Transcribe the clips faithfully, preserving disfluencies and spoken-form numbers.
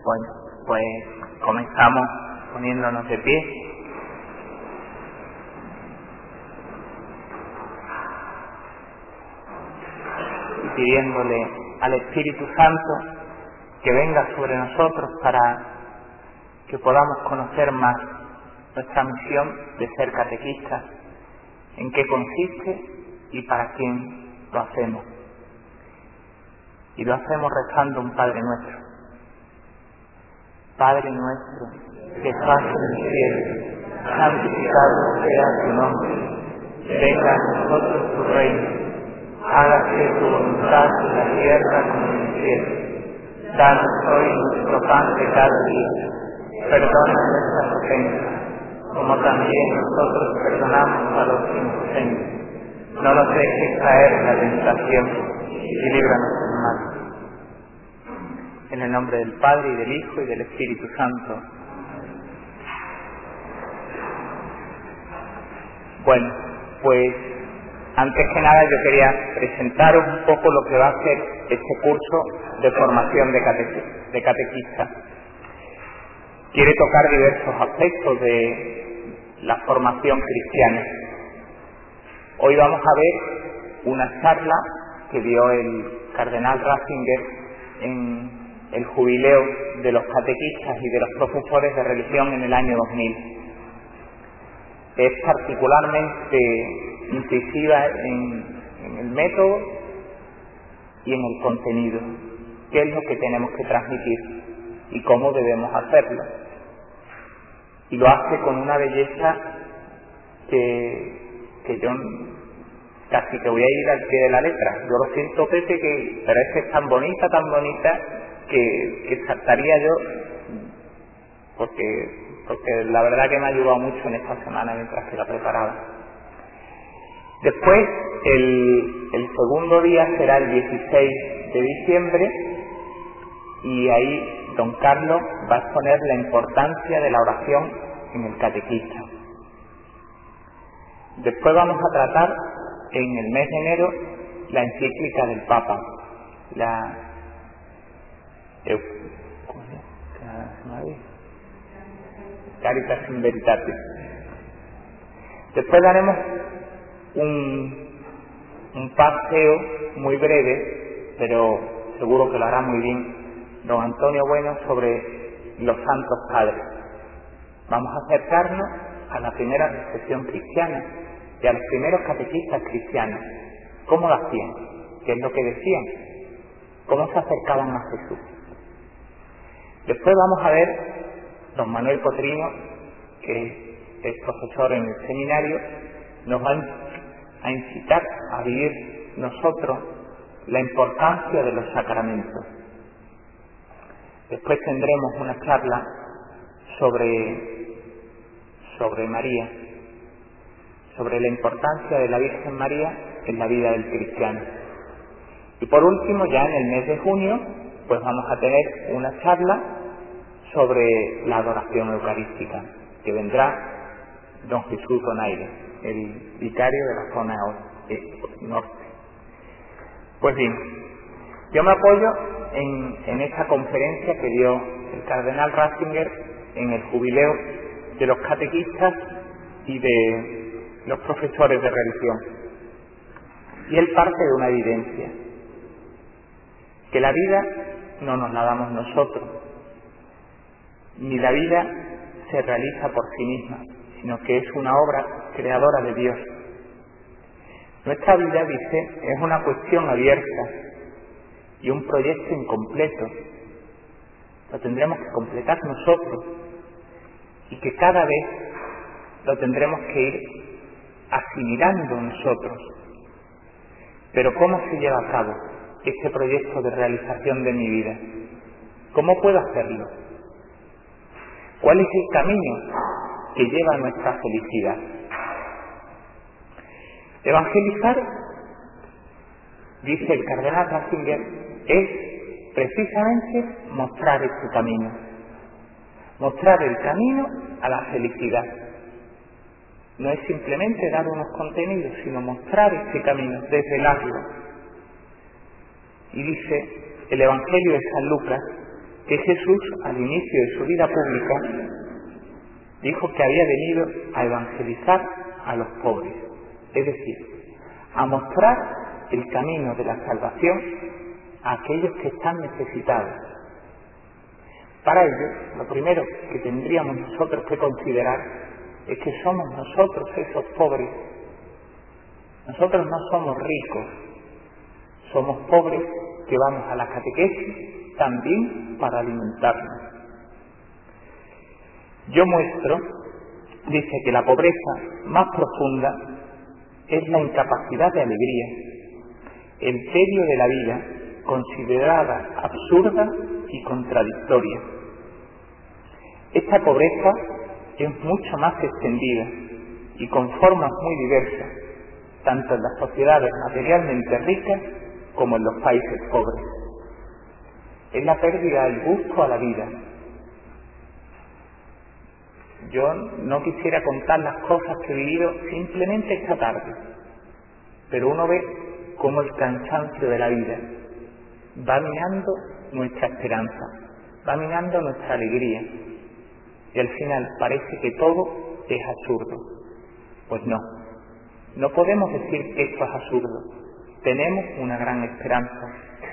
Bueno, pues comenzamos poniéndonos de pie. Y pidiéndole al Espíritu Santo que venga sobre nosotros para que podamos conocer más nuestra misión de ser catequistas, en qué consiste y para quién lo hacemos. Y lo hacemos rezando un Padre Nuestro. Padre nuestro, que estás en el cielo, santificado sea tu nombre. Venga a nosotros tu reino. Hágase tu voluntad en la tierra como en el cielo. Danos hoy nuestro pan de cada día. Perdona nuestras ofensas, como también nosotros perdonamos a los que nos ofenden. No nos dejes caer en la tentación y líbranos del mal. En el nombre del Padre, y del Hijo, y del Espíritu Santo. Bueno, pues antes que nada yo quería presentaros un poco lo que va a ser este curso de formación de, catequ- de catequista. Quiere tocar diversos aspectos de la formación cristiana. Hoy vamos a ver una charla que dio el cardenal Ratzinger en el jubileo de los catequistas y de los profesores de religión en el año dos mil. Es particularmente incisiva en, en el método y en el contenido. ¿Qué es lo que tenemos que transmitir y cómo debemos hacerlo? Y lo hace con una belleza que, que yo casi que voy a ir al pie de la letra. Yo lo siento, Pepe, que, pero es que es tan bonita, tan bonita, que, que saltaría yo, porque, porque la verdad que me ha ayudado mucho en esta semana mientras que la preparaba. Después, el, el segundo día será el dieciséis de diciembre, y ahí don Carlos va a exponer la importancia de la oración en el catequista. Después vamos a tratar en el mes de enero la encíclica del Papa, la Caritas in Veritate. Después daremos un, un paseo muy breve, pero seguro que lo hará muy bien don Antonio Bueno, sobre los santos padres. Vamos a acercarnos a la primera recepción cristiana y a los primeros catequistas cristianos. ¿Cómo lo hacían? ¿Qué es lo que decían? ¿Cómo se acercaban a Jesús? Después vamos a ver don Manuel Cotrino, que es profesor en el seminario, nos va a incitar a vivir nosotros la importancia de los sacramentos. Después tendremos una charla sobre, sobre María, sobre la importancia de la Virgen María en la vida del cristiano. Y por último, ya en el mes de junio, pues vamos a tener una charla sobre la adoración eucarística, que vendrá don Jesús Donaire, el vicario de la zona norte. Pues bien, yo me apoyo en, en esta conferencia que dio el cardenal Ratzinger en el jubileo de los catequistas y de los profesores de religión. Y él parte de una evidencia, que la vida no nos la damos nosotros, ni la vida se realiza por sí misma, sino que es una obra creadora de Dios. Nuestra vida, dice, es una cuestión abierta y un proyecto incompleto. Lo tendremos que completar nosotros, y que cada vez lo tendremos que ir asimilando nosotros. Pero ¿cómo se lleva a cabo este proyecto de realización de mi vida? ¿Cómo puedo hacerlo? ¿Cuál es el camino que lleva a nuestra felicidad? Evangelizar, dice el cardenal Ratzinger, es precisamente mostrar este camino, mostrar el camino a la felicidad. No es simplemente dar unos contenidos, sino mostrar este camino, desvelarlo. Y dice el Evangelio de San Lucas que Jesús, al inicio de su vida pública, dijo que había venido a evangelizar a los pobres, es decir, a mostrar el camino de la salvación a aquellos que están necesitados. Para ello, lo primero que tendríamos nosotros que considerar es que somos nosotros esos pobres. Nosotros no somos ricos, somos pobres que vamos a la catequesis también para alimentarnos. Yo muestro, dice que la pobreza más profunda es la incapacidad de alegría, el tedio de la vida, considerada absurda y contradictoria. Esta pobreza es mucho más extendida y con formas muy diversas, tanto en las sociedades materialmente ricas como en los países pobres. Es la pérdida del gusto a la vida. Yo no quisiera contar las cosas que he vivido simplemente esta tarde, pero uno ve cómo el cansancio de la vida va minando nuestra esperanza, va minando nuestra alegría, y al final parece que todo es absurdo. Pues no, no podemos decir que esto es absurdo, tenemos una gran esperanza.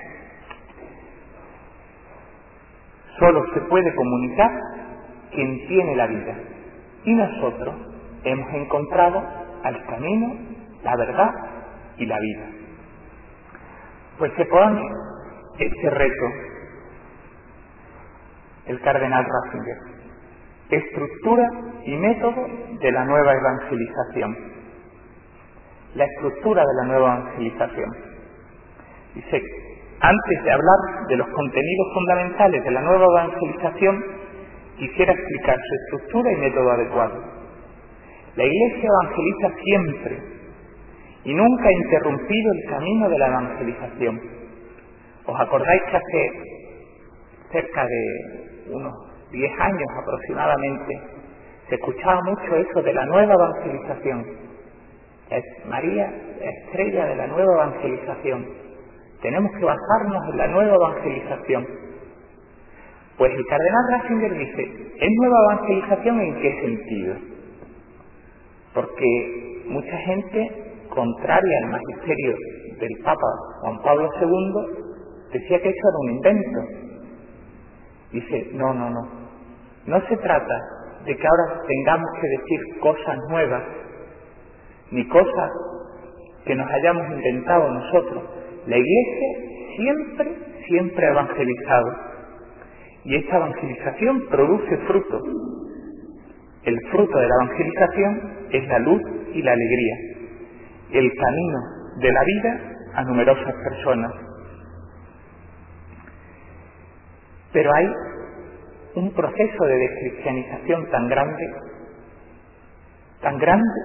Solo se puede comunicar quien tiene la vida, y nosotros hemos encontrado al camino, la verdad y la vida. Pues se pone este reto el cardenal Ratzinger: estructura y método de la nueva evangelización. La estructura de la nueva evangelización. Dice, antes de hablar de los contenidos fundamentales de la nueva evangelización, quisiera explicar su estructura y método adecuado. La Iglesia evangeliza siempre y nunca ha interrumpido el camino de la evangelización. ¿Os acordáis que hace cerca de unos diez años aproximadamente se escuchaba mucho eso de la nueva evangelización? Es María, la estrella de la nueva evangelización. Tenemos que basarnos en la nueva evangelización. Pues el cardenal Ratzinger dice, ¿es nueva evangelización en qué sentido? Porque mucha gente, contraria al magisterio del Papa Juan Pablo segundo, decía que eso era un invento. Dice, no, no, no. No se trata de que ahora tengamos que decir cosas nuevas, ni cosas que nos hayamos inventado nosotros. La Iglesia siempre, siempre ha evangelizado. Y esta evangelización produce fruto. El fruto de la evangelización es la luz y la alegría, el camino de la vida a numerosas personas. Pero hay un proceso de descristianización tan grande, tan grande,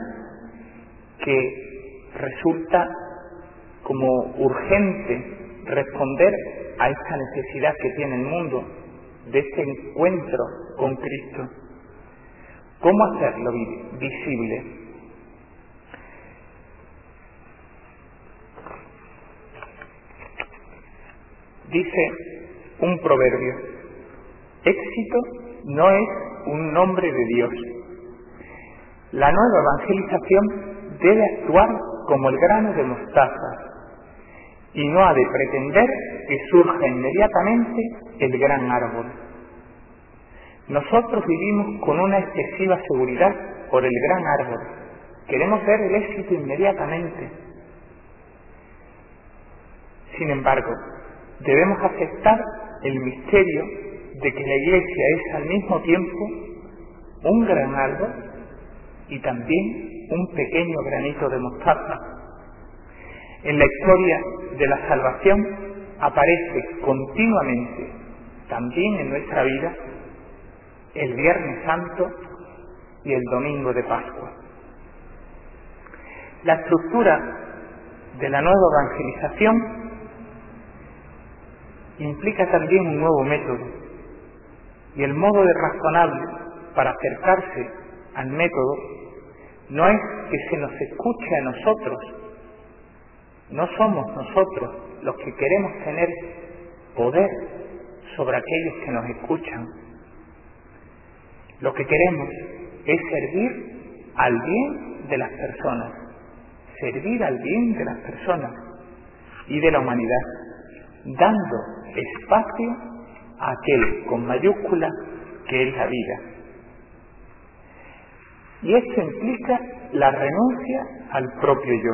que resulta como urgente responder a esta necesidad que tiene el mundo de este encuentro con Cristo. ¿Cómo hacerlo visible? Dice un proverbio: éxito no es un nombre de Dios. La nueva evangelización debe actuar como el grano de mostaza y no ha de pretender que surja inmediatamente el gran árbol. Nosotros vivimos con una excesiva seguridad por el gran árbol. Queremos ver el éxito inmediatamente. Sin embargo, debemos aceptar el misterio de que la Iglesia es al mismo tiempo un gran árbol y también un pequeño granito de mostaza. En la historia de la salvación aparece continuamente, también en nuestra vida, el Viernes Santo y el Domingo de Pascua. La estructura de la nueva evangelización implica también un nuevo método, y el modo de razonable para acercarse al método no es que se nos escuche a nosotros. No somos nosotros los que queremos tener poder sobre aquellos que nos escuchan. Lo que queremos es servir al bien de las personas, servir al bien de las personas y de la humanidad, dando espacio a aquel con mayúscula que es la vida. Y esto implica la renuncia al propio yo,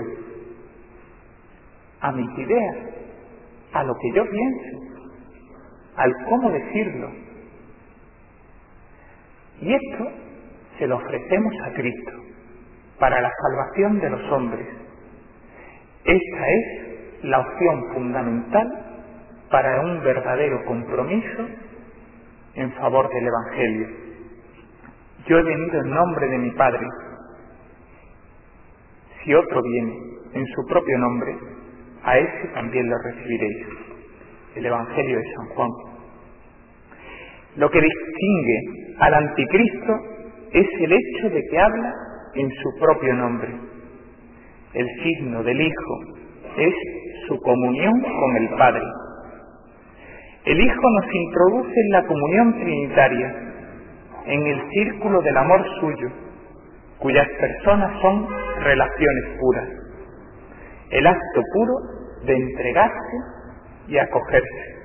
a mis ideas, a lo que yo pienso, al cómo decirlo. Y esto se lo ofrecemos a Cristo para la salvación de los hombres. Esta es la opción fundamental para un verdadero compromiso en favor del Evangelio. Yo he venido en nombre de mi Padre. Si otro viene en su propio nombre, a ese también lo recibiréis. El Evangelio de San Juan. Lo que distingue al anticristo es el hecho de que habla en su propio nombre. El signo del Hijo es su comunión con el Padre. El Hijo nos introduce en la comunión trinitaria, en el círculo del amor suyo, cuyas personas son relaciones puras, el acto puro de entregarse y acogerse.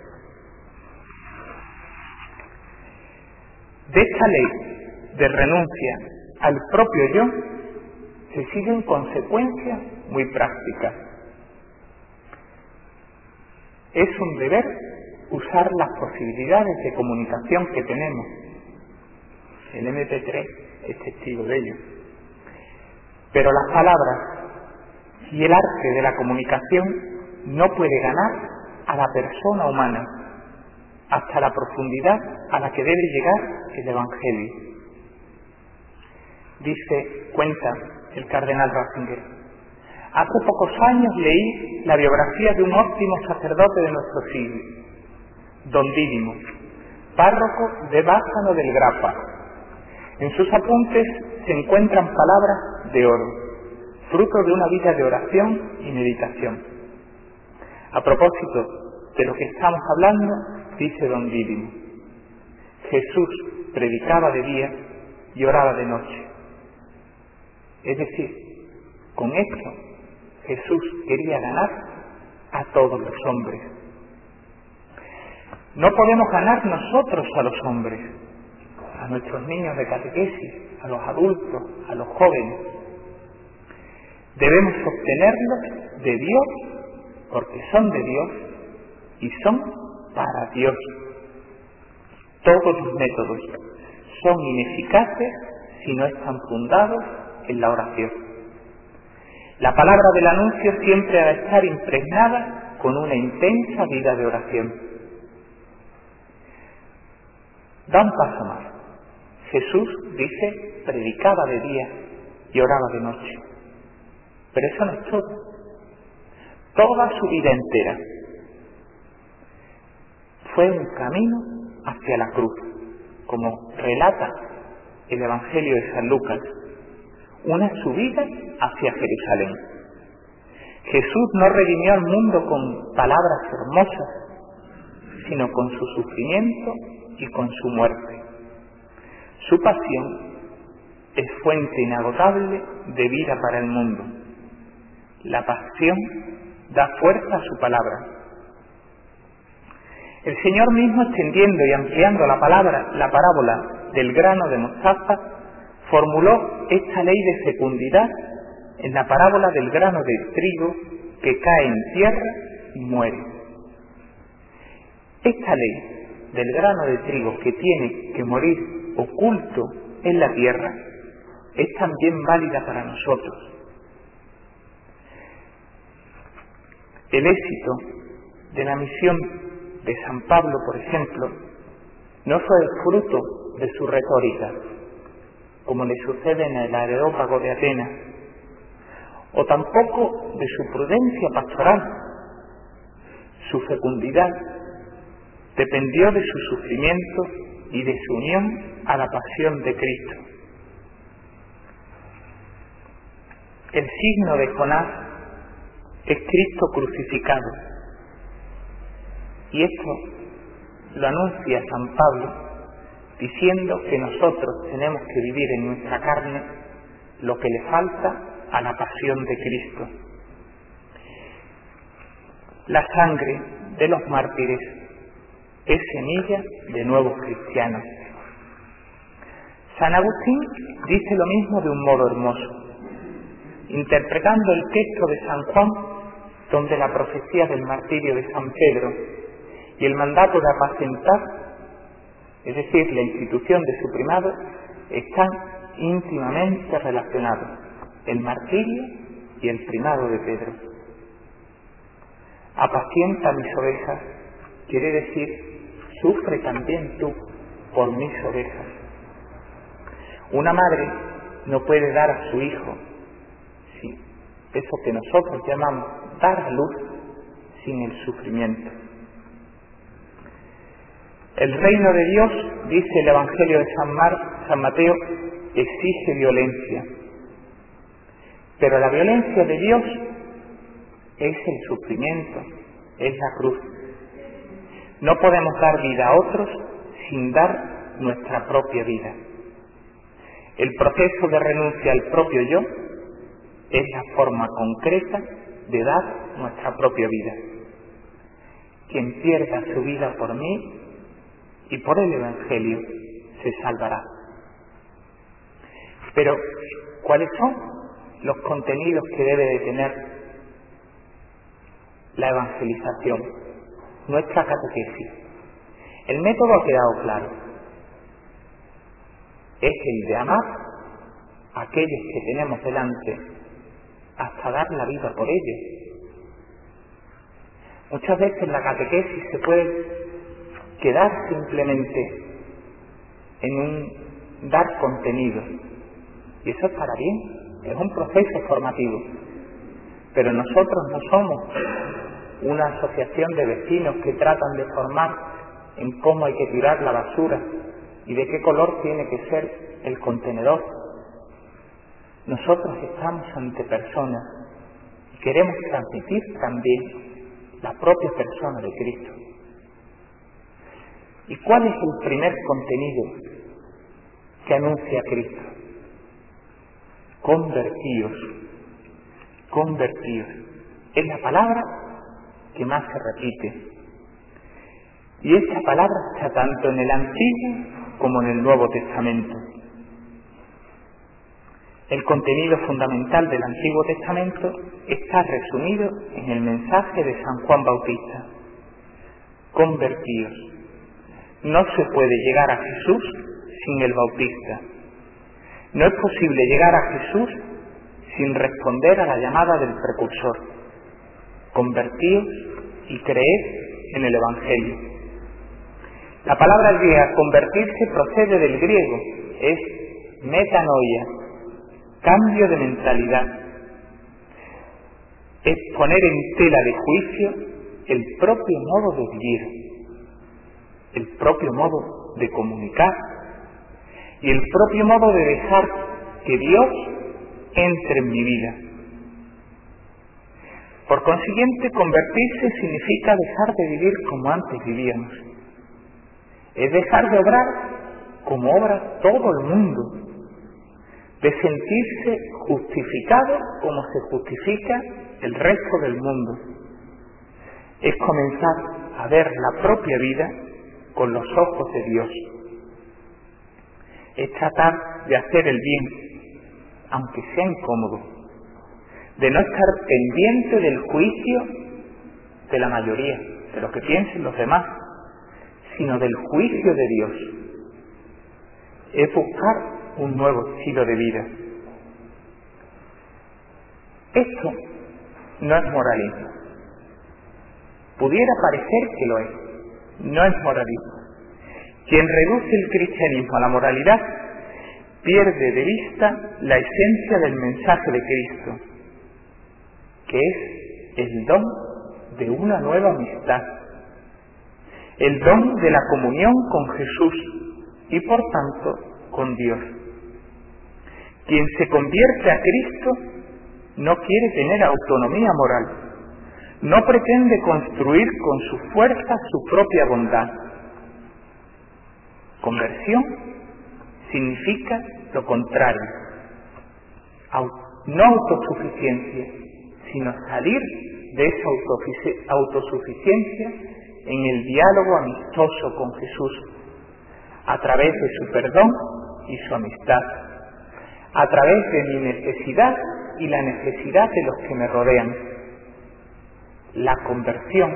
De esta ley de renuncia al propio yo se siguen consecuencias muy prácticas. Es un deber usar las posibilidades de comunicación que tenemos. El eme pe tres es testigo de ello. Pero las palabras y el arte de la comunicación no puede ganar a la persona humana hasta la profundidad a la que debe llegar el Evangelio. Dice, cuenta el cardenal Ratzinger: hace pocos años leí la biografía de un óptimo sacerdote de nuestro siglo, don Dídimo, párroco de Bázano del Grappa. En sus apuntes se encuentran palabras de oro, fruto de una vida de oración y meditación. A propósito de lo que estamos hablando, dice don Dídimo: Jesús predicaba de día y oraba de noche. Es decir, con esto Jesús quería ganar a todos los hombres. No podemos ganar nosotros a los hombres, a nuestros niños de catequesis, a los adultos, a los jóvenes. Debemos obtenerlos de Dios, porque son de Dios y son para Dios. Todos los métodos son ineficaces si no están fundados en la oración. La palabra del anuncio siempre ha de estar impregnada con una intensa vida de oración. Da un paso más. Jesús, dice, predicaba de día y oraba de noche. Pero eso no es todo. Toda su vida entera fue un camino hacia la cruz, como relata el Evangelio de San Lucas, una subida hacia Jerusalén. Jesús no redimió al mundo con palabras hermosas, sino con su sufrimiento y con su muerte. Su pasión es fuente inagotable de vida para el mundo. La pasión da fuerza a su palabra. El Señor mismo, extendiendo y ampliando la palabra, la parábola del grano de mostaza, formuló esta ley de fecundidad en la parábola del grano de trigo que cae en tierra y muere. Esta ley del grano de trigo que tiene que morir oculto en la tierra es también válida para nosotros. El éxito de la misión de San Pablo, por ejemplo, no fue el fruto de su retórica, como le sucede en el Areópago de Atenas, o tampoco de su prudencia pastoral. Su fecundidad dependió de su sufrimiento y de su unión a la pasión de Cristo. El signo de Jonás es Cristo crucificado, y esto lo anuncia San Pablo diciendo que nosotros tenemos que vivir en nuestra carne lo que le falta a la pasión de Cristo. La sangre de los mártires es semilla de nuevos cristianos. San Agustín dice lo mismo de un modo hermoso, interpretando el texto de San Juan, donde la profecía del martirio de San Pedro y el mandato de apacentar, es decir, la institución de su primado, están íntimamente relacionados, el martirio y el primado de Pedro. Apacienta mis ovejas, quiere decir, sufre también tú por mis ovejas. Una madre no puede dar a su hijo, sí, eso que nosotros llamamos dar a luz, sin el sufrimiento. El reino de Dios, dice el Evangelio de San, Mar, San Mateo, exige violencia. Pero la violencia de Dios es el sufrimiento, es la cruz. No podemos dar vida a otros sin dar nuestra propia vida. El proceso de renuncia al propio yo es la forma concreta de dar nuestra propia vida. Quien pierda su vida por mí y por el Evangelio se salvará. Pero, ¿cuáles son los contenidos que debe de tener la evangelización? Nuestra catequesis. El método ha quedado claro. Es el de amar a aquellos que tenemos delante hasta dar la vida por ellos. Muchas veces la catequesis se puede quedar simplemente en un dar contenido, y eso estará bien, es un proceso formativo, pero nosotros no somos una asociación de vecinos que tratan de formar en cómo hay que tirar la basura y de qué color tiene que ser el contenedor. Nosotros estamos ante personas y queremos transmitir también la propia persona de Cristo. ¿Y cuál es el primer contenido que anuncia Cristo? Convertíos, convertíos. Es la palabra que más se repite. Y esta palabra está tanto en el Antiguo como en el Nuevo Testamento. El contenido fundamental del Antiguo Testamento está resumido en el mensaje de San Juan Bautista. Convertíos. No se puede llegar a Jesús sin el Bautista. No es posible llegar a Jesús sin responder a la llamada del precursor. Convertíos y creed en el Evangelio. La palabra griega convertirse procede del griego, es metanoia, cambio de mentalidad. Es poner en tela de juicio el propio modo de vivir, el propio modo de comunicar y el propio modo de dejar que Dios entre en mi vida. Por consiguiente, convertirse significa dejar de vivir como antes vivíamos. Es dejar de obrar como obra todo el mundo, de sentirse justificado como se justifica el resto del mundo. Es comenzar a ver la propia vida con los ojos de Dios. Es tratar de hacer el bien, aunque sea incómodo, de no estar pendiente del juicio de la mayoría, de lo que piensen los demás, sino del juicio de Dios. Es buscar un nuevo estilo de vida. Esto no es moralismo. Pudiera parecer que lo es. No es moralismo. Quien reduce el cristianismo a la moralidad pierde de vista la esencia del mensaje de Cristo, que es el don de una nueva amistad, el don de la comunión con Jesús y por tanto con Dios. Quien se convierte a Cristo no quiere tener autonomía moral, no pretende construir con su fuerza su propia bondad, Conversión significa lo contrario, no autosuficiencia, sino salir de esa autosuficiencia en el diálogo amistoso con Jesús, a través de su perdón y su amistad, a través de mi necesidad y la necesidad de los que me rodean. La conversión,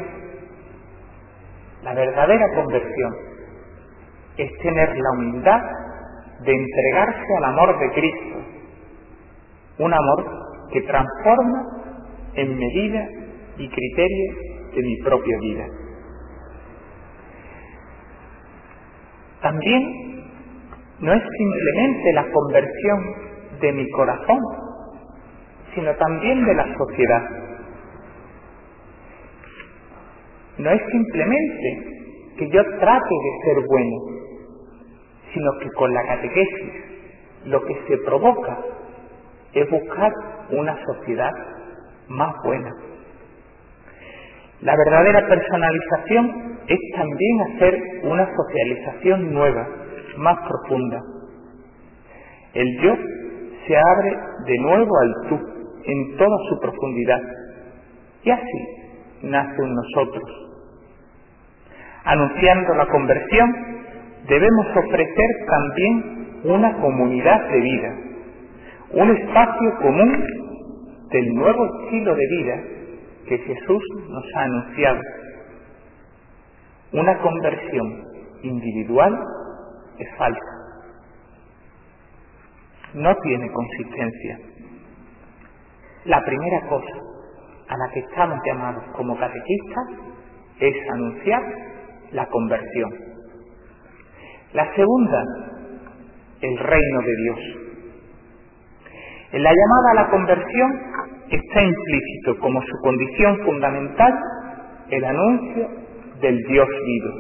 la verdadera conversión, es tener la humildad de entregarse al amor de Cristo, un amor que transforma en medida y criterio de mi propia vida. También no es simplemente la conversión de mi corazón, sino también de la sociedad. No es simplemente que yo trate de ser bueno, sino que con la catequesis lo que se provoca es buscar una sociedad más buena. La verdadera personalización es también hacer una socialización nueva, más profunda. El yo se abre de nuevo al tú, en toda su profundidad, y así nace en nosotros. Anunciando la conversión, debemos ofrecer también una comunidad de vida, un espacio común del nuevo estilo de vida que Jesús nos ha anunciado. Una conversión individual es falsa, no tiene consistencia. La primera cosa a la que estamos llamados como catequistas es anunciar la conversión. La segunda, el reino de Dios. En la llamada a la conversión está implícito como su condición fundamental el anuncio del Dios vivo.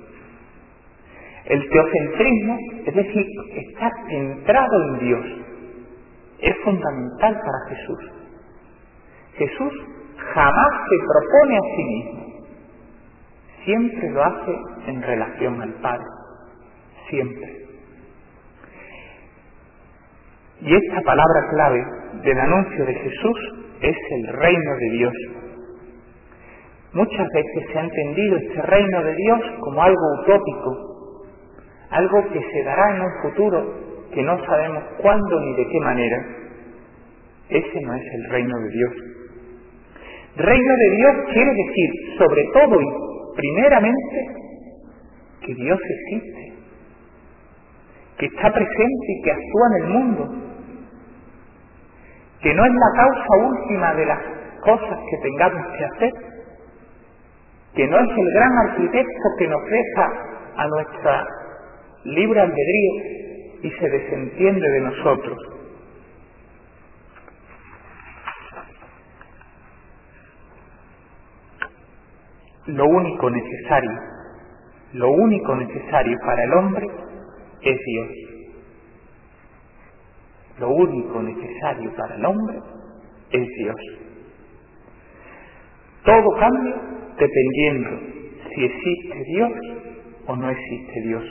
El teocentrismo, es decir, está centrado en Dios, es fundamental para Jesús. Jesús jamás se propone a sí mismo, siempre lo hace en relación al Padre, siempre. Y esta palabra clave del anuncio de Jesús es el reino de Dios. Muchas veces se ha entendido este reino de Dios como algo utópico, algo que se dará en un futuro que no sabemos cuándo ni de qué manera. Ese no es el reino de Dios. Reino de Dios quiere decir, sobre todo y primeramente, que Dios existe, que está presente y que actúa en el mundo, que no es la causa última de las cosas que tengamos que hacer, que no es el gran arquitecto que nos deja a nuestra libre albedrío y se desentiende de nosotros. Lo único necesario, lo único necesario para el hombre es Dios. Lo único necesario para el hombre es Dios. Todo cambia dependiendo si existe Dios o no existe Dios.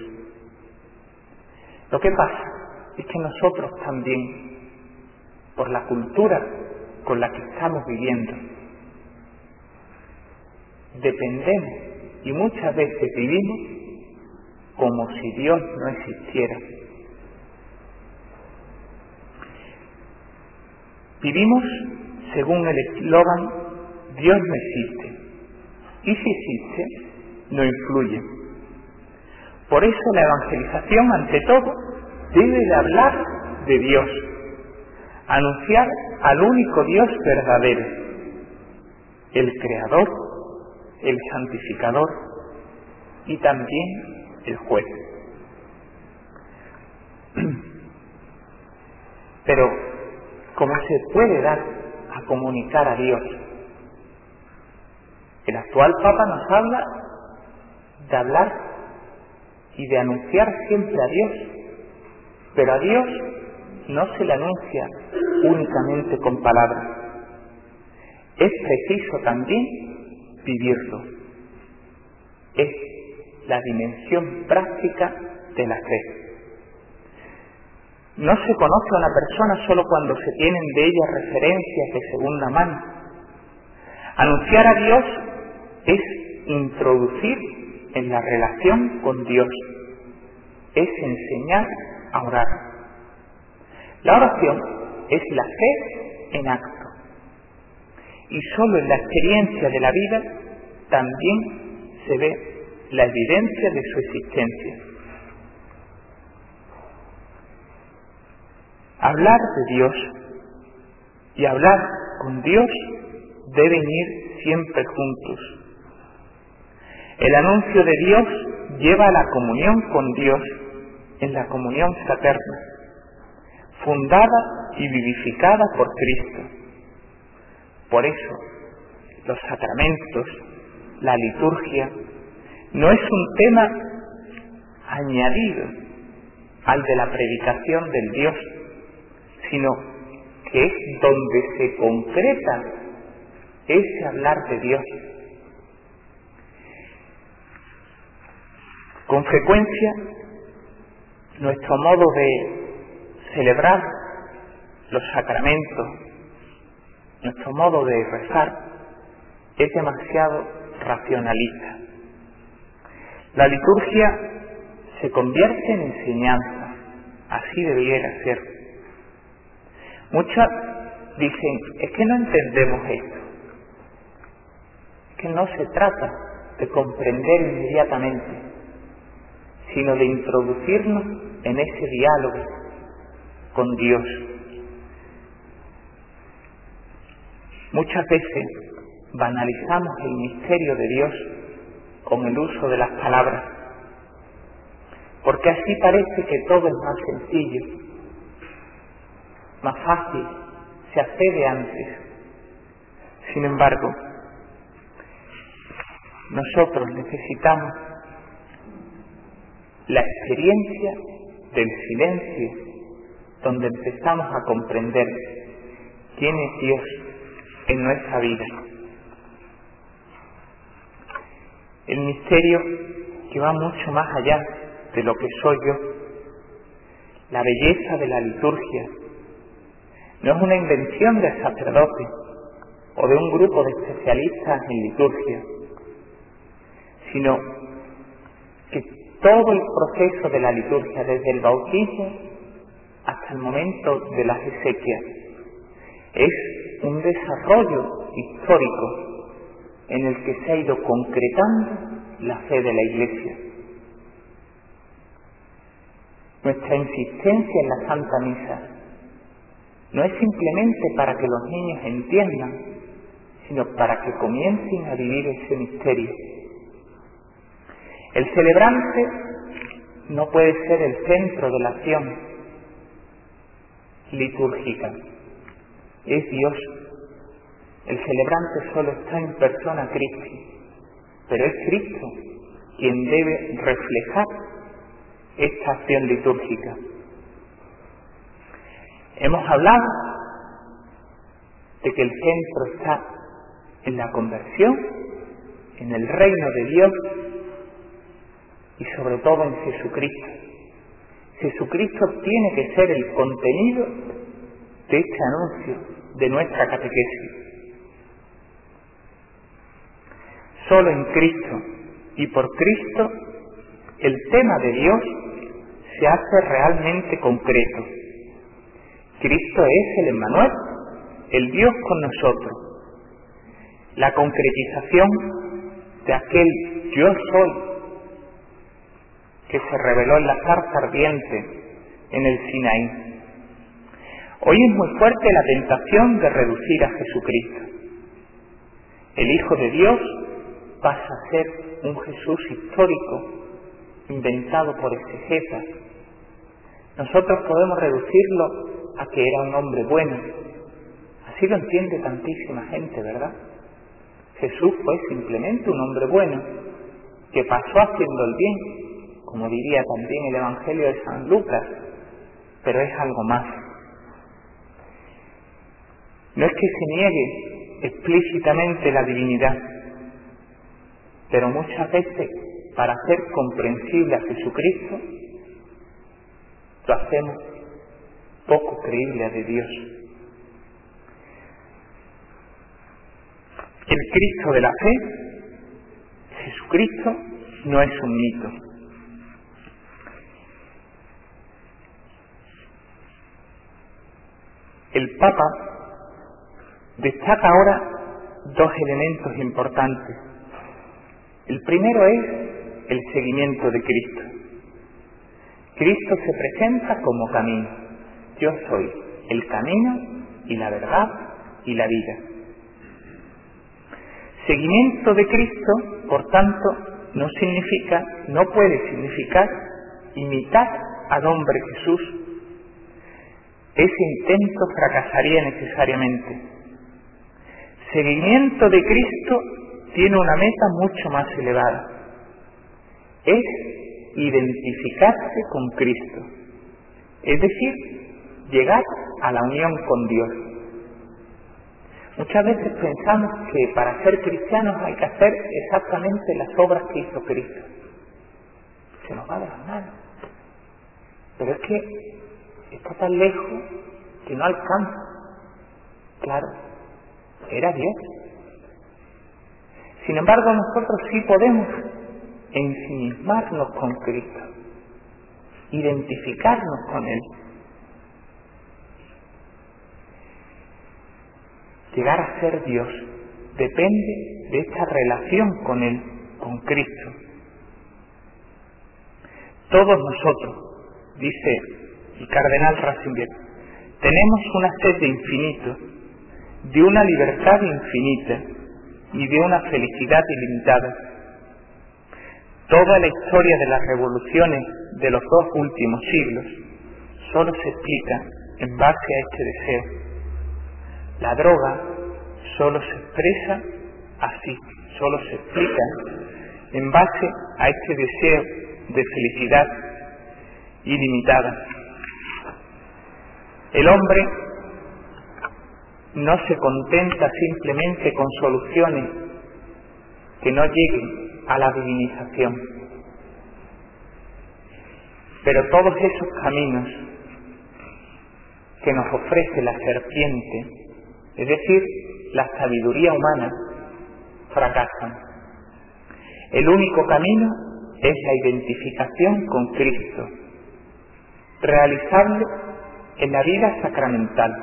Lo que pasa es que nosotros también, por la cultura con la que estamos viviendo, dependemos y muchas veces vivimos como si Dios no existiera. Vivimos según el eslogan Dios no existe, y si existe, no influye. Por eso la evangelización, ante todo, debe de hablar de Dios, anunciar al único Dios verdadero, el Creador, el Santificador y también el Juez. Pero, ¿cómo se puede dar a comunicar a Dios? El actual Papa nos habla de hablar y de anunciar siempre a Dios, pero a Dios no se le anuncia únicamente con palabras. Es preciso también vivirlo. Es la dimensión práctica de la fe. No se conoce a una persona solo cuando se tienen de ella referencias de segunda mano. Anunciar a Dios es introducir en la relación con Dios, es enseñar a orar. La oración es la fe en acto. Y solo en la experiencia de la vida también se ve la evidencia de su existencia. Hablar de Dios y hablar con Dios deben ir siempre juntos. El anuncio de Dios lleva a la comunión con Dios en la comunión fraterna, fundada y vivificada por Cristo. Por eso, los sacramentos, la liturgia, no es un tema añadido al de la predicación del Dios, sino que es donde se concreta ese hablar de Dios. Con frecuencia, nuestro modo de celebrar los sacramentos, nuestro modo de rezar, es demasiado racionalista. La liturgia se convierte en enseñanza, así debiera ser. Muchas dicen, es que no entendemos esto, es que no se trata de comprender inmediatamente, sino de introducirnos en ese diálogo con Dios. Muchas veces banalizamos el misterio de Dios con el uso de las palabras, porque así parece que todo es más sencillo, más fácil, se accede antes. Sin embargo, nosotros necesitamos la experiencia del silencio, donde empezamos a comprender quién es Dios en nuestra vida. El misterio que va mucho más allá de lo que soy yo. La belleza de la liturgia no es una invención del sacerdote o de un grupo de especialistas en liturgia, sino que todo el proceso de la liturgia, desde el bautismo hasta el momento de las exequias, es un desarrollo histórico en el que se ha ido concretando la fe de la Iglesia. Nuestra insistencia en la Santa Misa no es simplemente para que los niños entiendan, sino para que comiencen a vivir ese misterio. El celebrante no puede ser el centro de la acción litúrgica, es Dios. El celebrante solo está en persona Christi, pero es Cristo quien debe reflejar esta acción litúrgica. Hemos hablado de que el centro está en la conversión, en el reino de Dios y sobre todo en Jesucristo. Jesucristo tiene que ser el contenido de este anuncio de nuestra catequesis. Solo en Cristo y por Cristo el tema de Dios se hace realmente concreto. Cristo es el Emmanuel, el Dios con nosotros. La concretización de aquel yo soy que se reveló en la zarza ardiente en el Sinaí. Hoy es muy fuerte la tentación de reducir a Jesucristo. El Hijo de Dios pasa a ser un Jesús histórico, inventado por exegetas. Nosotros podemos reducirlo a que era un hombre bueno. Así lo entiende tantísima gente, ¿verdad? Jesús fue simplemente un hombre bueno, que pasó haciendo el bien, como diría también el Evangelio de San Lucas, pero es algo más. No es que se niegue explícitamente la divinidad, pero muchas veces, para hacer comprensible a Jesucristo, lo hacemos poco creíble de Dios. El Cristo de la fe, Jesucristo, no es un mito. El Papa destaca ahora dos elementos importantes. El primero es el seguimiento de Cristo. Cristo se presenta como camino. Yo soy el camino y la verdad y la vida. Seguimiento de Cristo, por tanto, no significa, no puede significar imitar al hombre Jesús. Ese intento fracasaría necesariamente. Seguimiento de Cristo tiene una meta mucho más elevada. Es identificarse con Cristo. Es decir, llegar a la unión con Dios. Muchas veces pensamos que para ser cristianos hay que hacer exactamente las obras que hizo Cristo. Se nos va de las manos. Pero es que está tan lejos que no alcanza. Claro, era Dios. Sin embargo, nosotros sí podemos ensimismarnos con Cristo, identificarnos con Él, llegar a ser Dios. Depende de esta relación con Él, con Cristo. Todos nosotros, dice el cardenal Ratzinger, tenemos una sed de infinito, de una libertad infinita y de una felicidad ilimitada. Toda la historia de las revoluciones de los dos últimos siglos solo se explica en base a este deseo. La droga solo se expresa así, solo se explica en base a este deseo de felicidad ilimitada. El hombre no se contenta simplemente con soluciones que no lleguen a la divinización. Pero todos esos caminos que nos ofrece la serpiente, es decir, la sabiduría humana, fracasan. El único camino es la identificación con Cristo, realizable en la vida sacramental.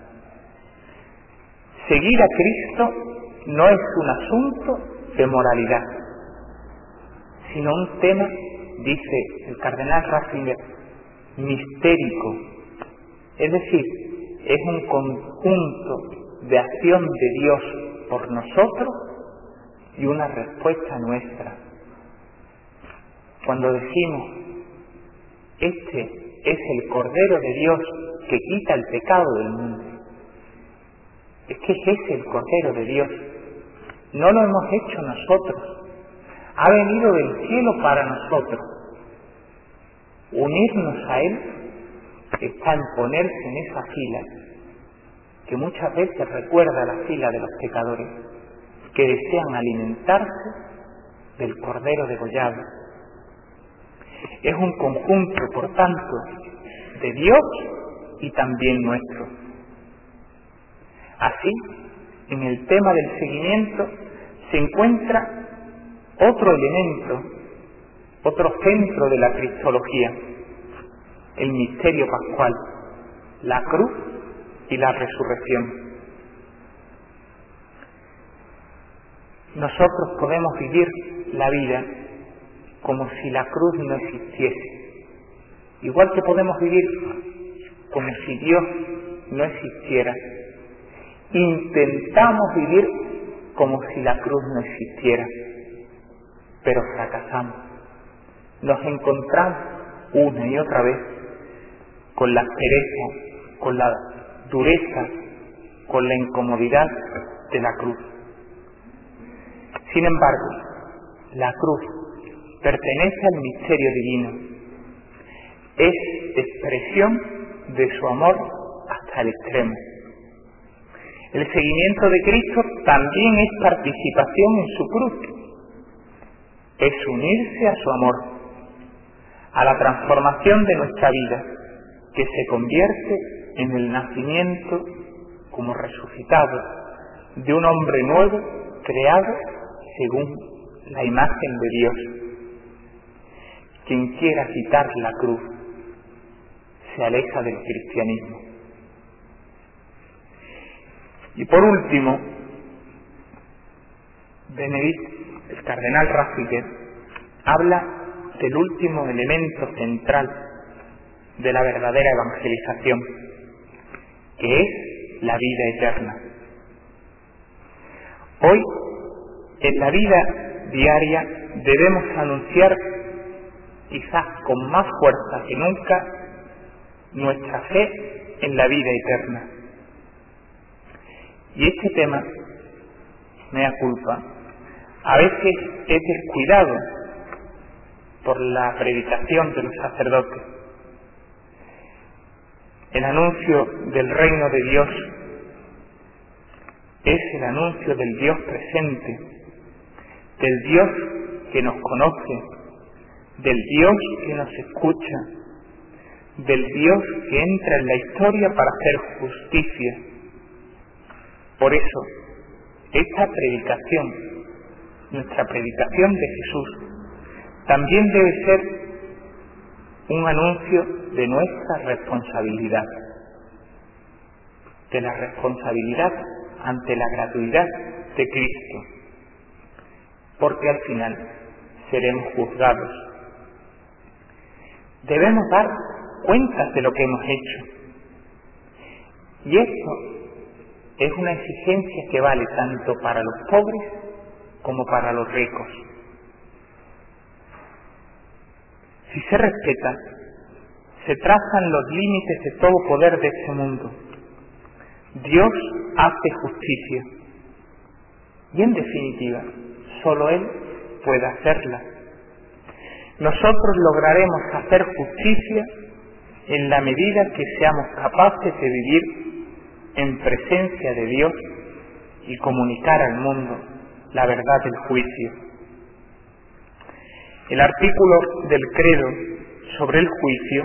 Seguir a Cristo no es un asunto de moralidad, sino un tema, dice el cardenal Ratzinger, mistérico. Es decir, es un conjunto de acción de Dios por nosotros y una respuesta nuestra. Cuando decimos, este es el Cordero de Dios que quita el pecado del mundo, es que es ese el Cordero de Dios. No lo hemos hecho nosotros. Ha venido del cielo para nosotros. Unirnos a Él está en ponerse en esa fila que muchas veces recuerda la fila de los pecadores que desean alimentarse del Cordero degollado. Es un conjunto, por tanto, de Dios y también nuestro. Así, en el tema del seguimiento se encuentra otro elemento, otro centro de la cristología, el misterio pascual, la cruz y la resurrección. Nosotros podemos vivir la vida como si la cruz no existiese, igual que podemos vivir como si Dios no existiera. Intentamos vivir como si la cruz no existiera, pero fracasamos. Nos encontramos una y otra vez con la aspereza, con la dureza, con la incomodidad de la cruz. Sin embargo, la cruz pertenece al misterio divino. Es expresión de su amor hasta el extremo. El seguimiento de Cristo también es participación en su cruz. Es unirse a su amor, a la transformación de nuestra vida, que se convierte en el nacimiento como resucitado de un hombre nuevo creado según la imagen de Dios. Quien quiera quitar la cruz se aleja del cristianismo. Y por último, Benedict, el cardenal Ratzinger, habla del último elemento central de la verdadera evangelización, que es la vida eterna. Hoy, en la vida diaria, debemos anunciar, quizás con más fuerza que nunca, nuestra fe en la vida eterna. Y este tema, mea culpa, a veces es descuidado por la predicación de los sacerdotes. El anuncio del reino de Dios es el anuncio del Dios presente, del Dios que nos conoce, del Dios que nos escucha, del Dios que entra en la historia para hacer justicia. Por eso, esta predicación, nuestra predicación de Jesús, también debe ser un anuncio de nuestra responsabilidad, de la responsabilidad ante la gratuidad de Cristo, porque al final seremos juzgados. Debemos dar cuentas de lo que hemos hecho, y esto es una exigencia que vale tanto para los pobres como para los ricos. Si se respeta, se trazan los límites de todo poder de este mundo. Dios hace justicia, y en definitiva, solo Él puede hacerla. Nosotros lograremos hacer justicia en la medida que seamos capaces de vivir en presencia de Dios y comunicar al mundo la verdad del juicio. El artículo del credo sobre el juicio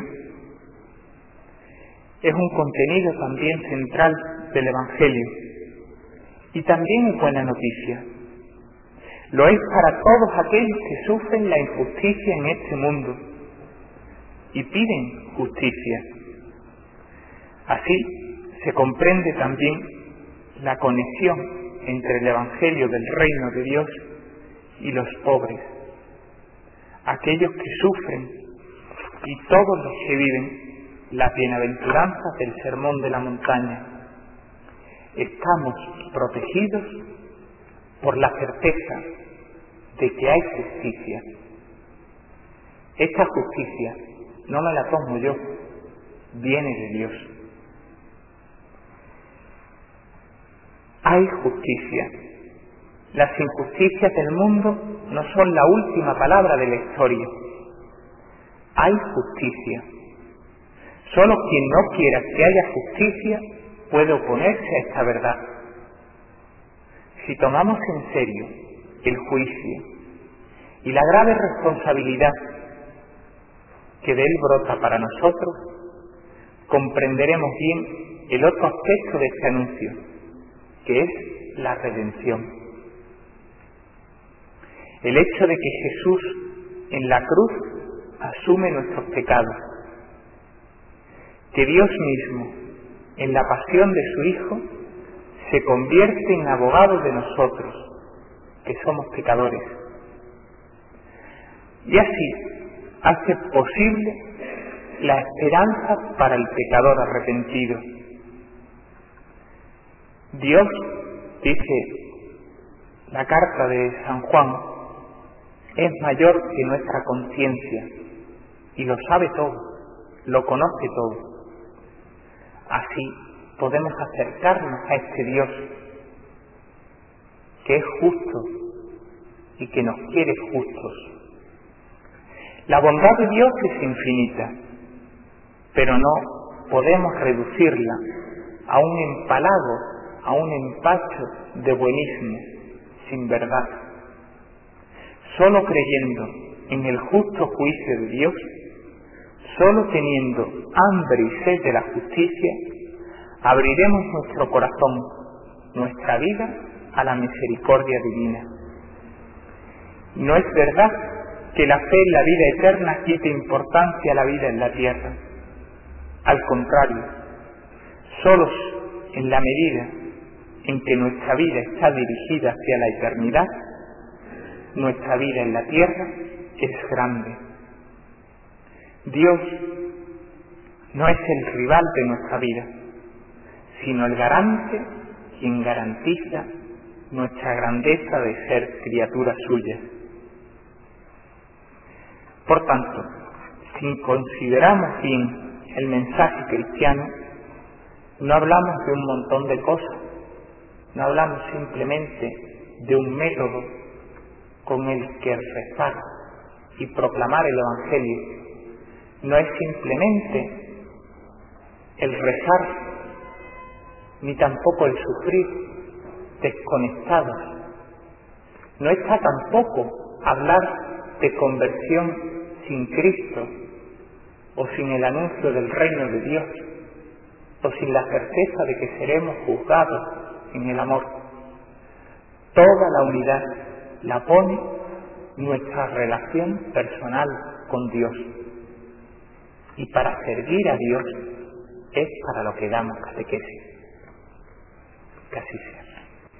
es un contenido también central del Evangelio y también es buena noticia. Lo es para todos aquellos que sufren la injusticia en este mundo y piden justicia. Así se comprende también la conexión entre el Evangelio del reino de Dios y los pobres, aquellos que sufren y todos los que viven las bienaventuranzas del Sermón de la Montaña. Estamos protegidos por la certeza de que hay justicia. Esta justicia no me la tomo yo, viene de Dios. Hay justicia. Las injusticias del mundo no son la última palabra de la historia. Hay justicia. Solo quien no quiera que haya justicia puede oponerse a esta verdad. Si tomamos en serio el juicio y la grave responsabilidad que de él brota para nosotros, comprenderemos bien el otro aspecto de este anuncio, que es la redención. El hecho de que Jesús en la cruz asume nuestros pecados, que Dios mismo en la pasión de su Hijo se convierte en abogado de nosotros, que somos pecadores, y así hace posible la esperanza para el pecador arrepentido. Dios, dice la carta de San Juan, es mayor que nuestra conciencia y lo sabe todo, lo conoce todo. Así podemos acercarnos a este Dios que es justo y que nos quiere justos. La bondad de Dios es infinita, pero no podemos reducirla a un empalago, a un empacho de buenismo, sin verdad. Solo creyendo en el justo juicio de Dios, Solo teniendo hambre y sed de la justicia, abriremos nuestro corazón, nuestra vida, a la misericordia divina. No es verdad que la fe en la vida eterna quite importancia a la vida en la tierra. Al contrario, solo en la medida en que nuestra vida está dirigida hacia la eternidad, nuestra vida en la tierra es grande. Dios no es el rival de nuestra vida, sino el garante, quien garantiza nuestra grandeza de ser criaturas suyas. Por tanto, si consideramos bien el mensaje cristiano, no hablamos de un montón de cosas, no hablamos simplemente de un método con el que rezar y proclamar el Evangelio. No es simplemente el rezar, ni tampoco el sufrir desconectados. No está tampoco hablar de conversión sin Cristo, o sin el anuncio del reino de Dios, o sin la certeza de que seremos juzgados en el amor. Toda la unidad la pone nuestra relación personal con Dios. Y para servir a Dios es para lo que damos catequesis. Que así sea.